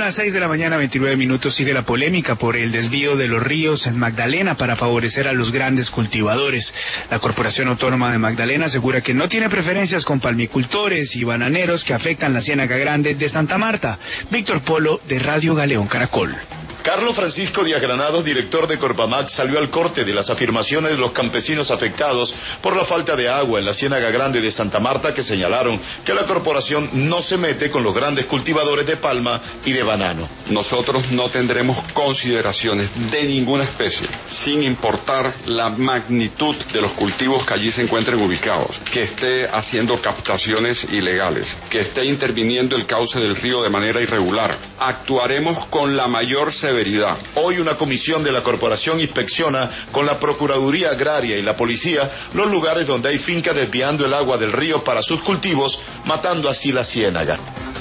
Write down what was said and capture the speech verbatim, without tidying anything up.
las seis de la mañana, veintinueve minutos, sigue la polémica por el desvío de los ríos en Magdalena para favorecer a los grandes cultivadores. La Corporación Autónoma de Magdalena asegura que no tiene preferencias con palmicultores y bananeros que afectan la Ciénaga Grande de Santa Marta. Víctor Polo, de Radio Galeón Caracol. Carlos Francisco Díaz Granados, director de Corpamac, salió al corte de las afirmaciones de los campesinos afectados por la falta de agua en la Ciénaga Grande de Santa Marta, que señalaron que la corporación no se mete con los grandes cultivadores de palma y de banano. Nosotros no tendremos consideraciones de ninguna especie, sin importar la magnitud de los cultivos que allí se encuentren ubicados, que esté haciendo captaciones ilegales, que esté interviniendo el cauce del río de manera irregular. Actuaremos con la mayor severidad. Hoy una comisión de la corporación inspecciona con la Procuraduría Agraria y la Policía los lugares donde hay fincas desviando el agua del río para sus cultivos, matando así la ciénaga.